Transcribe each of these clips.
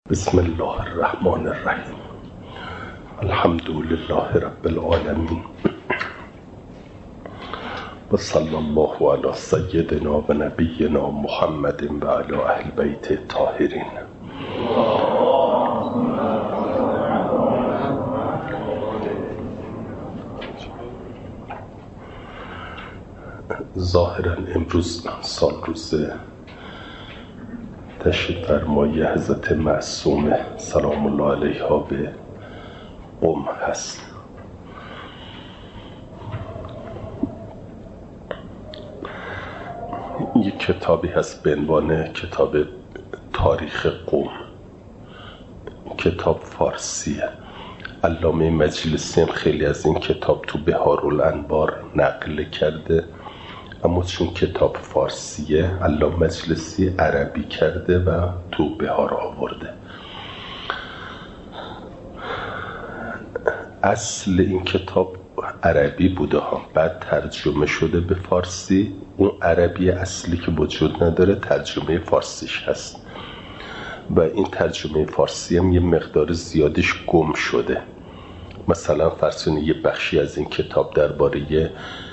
بسم الله الرحمن الرحیم. الحمد لله رب العالمین و صلی الله علی سیدنا و نبینا محمد و علی اهل بیت الطاهرین. ظاهرا امروز سالروز تشریف فرمایی حضرت معصومه سلام الله علیها به قم هست. یک کتابی هست به عنوان کتاب تاریخ قم. کتاب فارسیه. علامه مجلسی خیلی از این کتاب تو بهارالانوار نقل کرده، اما چون کتاب فارسیه علامه مجلسی عربی کرده و تو بهار آورده. اصل این کتاب عربی بوده ها، بعد ترجمه شده به فارسی. اون عربی اصلی که وجود نداره ترجمه فارسیش هست و این ترجمه فارسی هم یه مقدار زیادش گم شده. مثلا فرسون یه بخشی از این کتاب درباره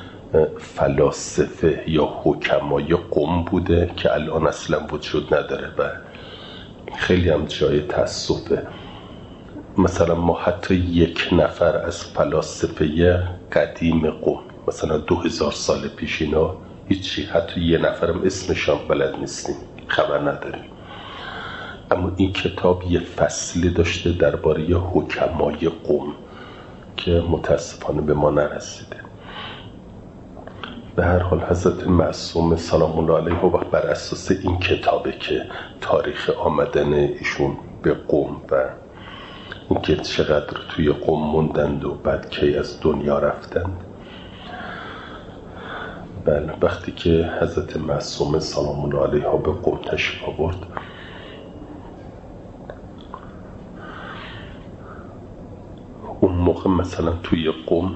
فلاسفه یا حکمای قم بوده که الان اصلا وجود نداره و خیلی هم جای تأسفه. مثلا ما حتی یک نفر از فلاسفه قدیم قم، مثلا 2000 سال پیش، اینا هیچی، حتی یه نفرم اسمشان بلد نیستیم، خبر نداریم. اما این کتاب یه فصلی داشته درباره حکمای قم که متاسفانه به ما نرسیده. به هر حال حضرت معصومه سلام الله علیها و بر اساس این کتابه که تاریخ آمدن ایشون به قم و اینکه چقدر توی قم موندند و بعد کی از دنیا رفتند. بله، وقتی که حضرت معصومه سلام الله علیها به قم تشریف آورد، اون موقع مثلا توی قم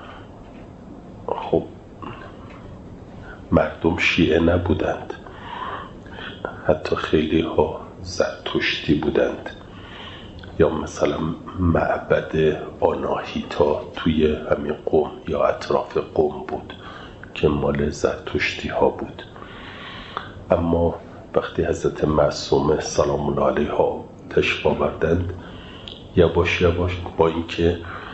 خب مردم شیعه نبودند، حتی خیلی ها زرتشتی بودند، یا مثلا معبد آناهیتا توی همین قم یا اطراف قم بود که مال زرتشتی ها بود. اما وقتی حضرت معصومه سلام الله علیها تشریف آوردند، یواش یواش با اینکه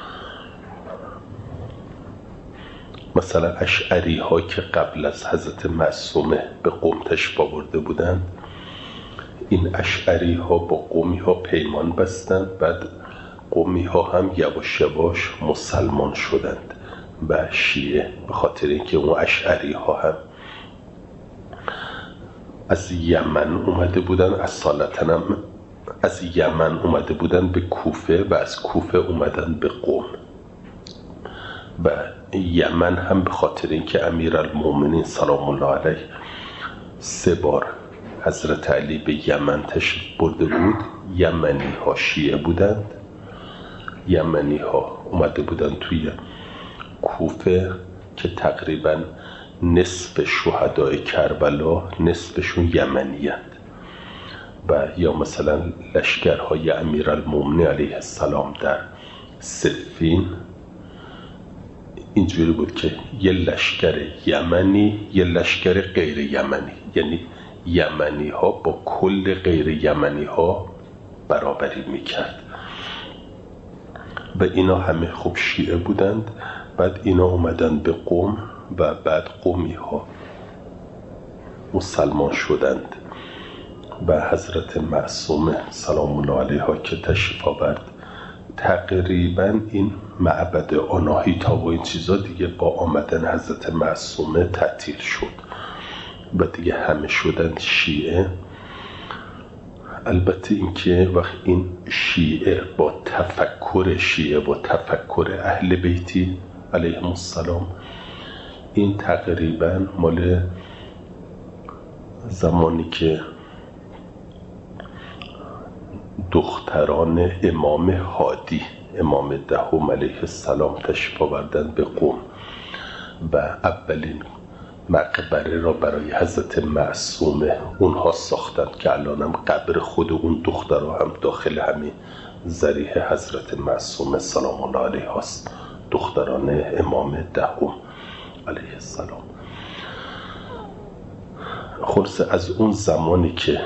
مثلا اشعری ها که قبل از حضرت معصومه به قم تشریف آورده بودند، این اشعری ها با قمی ها پیمان بستند، بعد قمی ها هم یواش یواش مسلمان شدند و شیعه، به خاطر اینکه اون اشعری ها هم از یمن اومده بودن، اصالتا هم از یمن اومده بودن به کوفه و از کوفه اومدن به قم. و یمن هم به خاطر اینکه امیرالمومنین سلام الله علیه 3 بار حضرت علی به یمن تشریف برده بود، یمنی ها شیعه بودند. یمنی ها اومده بودند توی کوفه که تقریبا نصف شهدای کربلا نصفشون یمنی هست. و یا مثلا لشکرهای امیرالمومنین علیه السلام در صفین اینجوری بود که یه لشکر یمنی یه لشکر غیر یمنی، یعنی یمنی ها با کل غیر یمنی ها برابری میکرد و اینا همه خوب شیعه بودند. بعد اینا اومدن به قم و بعد قمی ها مسلمان شدند و حضرت معصومه سلام الله علیها که تشریف آورد، تقریبا این معبد آناهیتا و این چیزا دیگه با آمدن حضرت معصومه تعطیل شد و دیگه همه شدن شیعه. البته اینکه وقت این شیعه با تفکر اهل بیتی علیهم السلام، این تقریبا مال زمانی که دختران امام هادی، امام دهم علیه السلام تشریف آوردن به قم و اولین مقبره را برای حضرت معصومه اونها ساختن که الانم قبر خود اون دخترها هم داخل همین ضریح حضرت معصومه سلام الله علیه هست، دختران امام دهم علیه السلام. خلاصه از اون زمانی که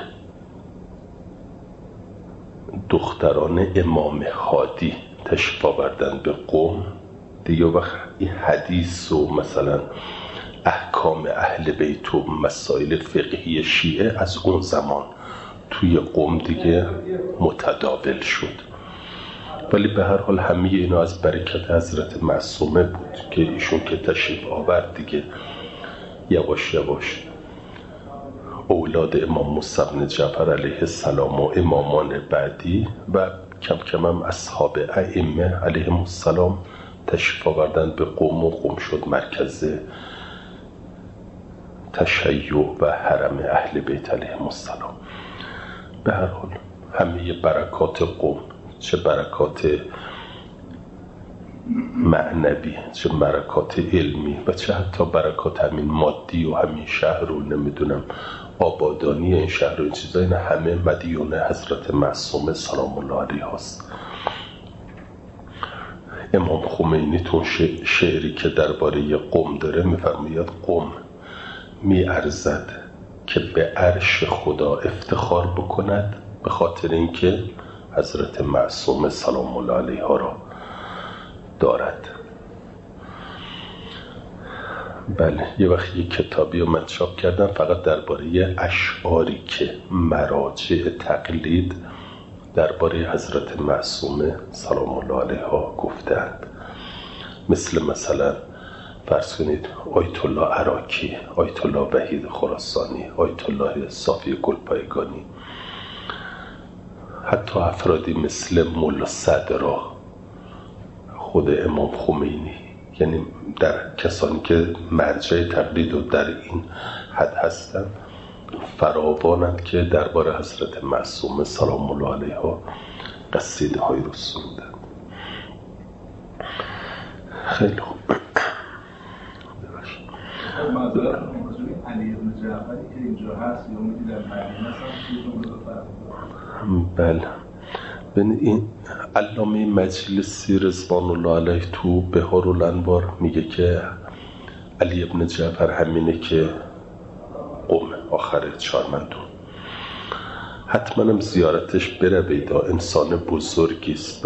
دختران امام هادی تشریف آوردن به قم دیگه، وقت این حدیث و مثلا احکام اهل بیت و مسائل فقهی شیعه از اون زمان توی قم دیگه متداول شد. ولی به هر حال همه اینا از برکت حضرت معصومه بود که ایشون که تشریف آورد دیگه یواش یواش اولاد امام موسی بن جعفر علیه السلام و امامان بعدی و کم کم هم اصحاب ائمه علیهم السلام تشریف آوردن به قم و قم شد مرکز تشیع و حرم اهل بیت علیهم السلام. به هر حال همه برکات قم، چه برکات معنوی، چه برکات علمی و چه حتی برکات همین مادی و همین شهر و نمیدونم آبادانی این شهر و این چیزا، این همه مدیون حضرت معصومه سلام الله علیه هست. امام خمینی تو شعری که درباره قم داره میفرماید قم میارزد که به عرش خدا افتخار بکند به خاطر اینکه حضرت معصومه سلام الله علیها را دارد. بله، یه وقت یک کتابی رو من چاپ کردم فقط درباره اشعاری که مراجع تقلید درباره حضرت معصومه سلام الله علیها گفتند، مثلا فرض کنید آیت الله عراقی، آیت الله وحید خراسانی، آیت الله صافی گلپایگانی، حتی افرادی مثل مولا صدرا، خود امام خمینی، یعنی در کسانی که مرجع تقلید و در این حد هستند فراوانند که درباره حضرت معصومه سلام الله علیها قصیده های رو سرودند. خیلی خوب. معذرت علی بن جعفری که اینجا هست یا اونی در مدینه هست. بله، ببین این علامه مجلسی رضوان الله علیه تو بهارالانوار میگه که علی بن جعفر همینه که قم آخر چارمندون، حتما هم زیارتش بروید، انسان بزرگی است و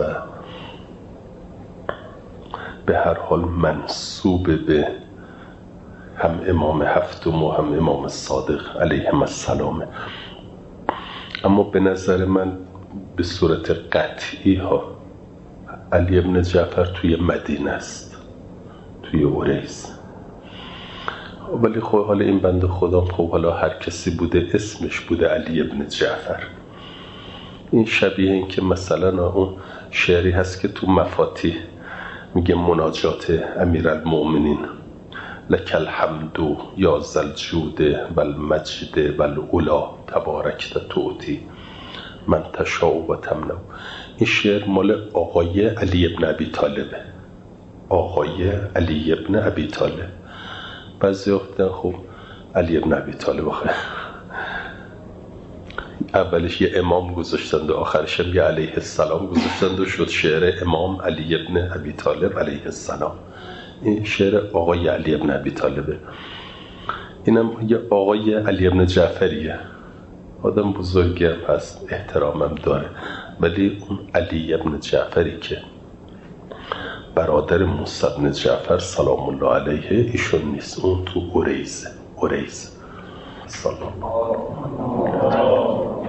به هر حال منسوب به هم امام هفتم و هم امام صادق علیهم السلام. اما به نظر من به صورت قطعی ها علی بن جعفر توی مدینه است، توی اوریس. ولی خب حالا این بنده خدا، خب حالا هر کسی بوده اسمش بوده علی بن جعفر. این شبیه این که مثلا اون شعری هست که تو مفاتیح میگه مناجات امیرالمؤمنین لک الحمد یا ذا الجود و المجد و العلا تبارکت تعطی من تشاء و تمنع. این شعر مال آقای علی بن ابی طالبه، آقای علی بن ابی طالب. بعضی وقتا خب علی بن ابی طالب اولش یه امام گذاشتند و آخرش هم یه علیه السلام گذاشتند و شد شعر امام علی بن ابی طالب علیه السلام. این شعر آقای علی بن ابی طالبه. اینم یه آقای علی بن جعفریه، آدم بزرگی هم هست، احترامم داره، ولی اون علی بن جعفری که برادر موسی بن جعفر سلام الله علیه ایشون نیست، اون تو اوریز. صلی الله علیه